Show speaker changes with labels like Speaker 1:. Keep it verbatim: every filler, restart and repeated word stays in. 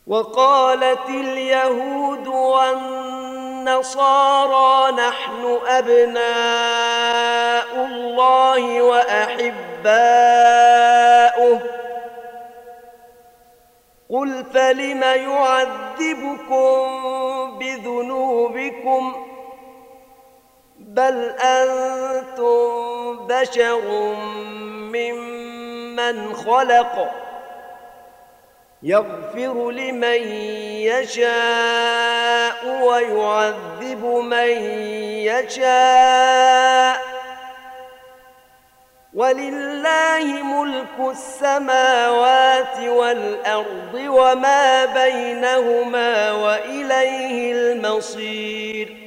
Speaker 1: وقالت اليهود والنصارى نحن أبناء الله وأحباؤه قل فلم يعذبكم بذنوبكم بل أنتم بشر ممن خلق يغفر لمن يشاء ويعذب من يشاء ولله ملك السماوات والأرض وما بينهما وإليه المصير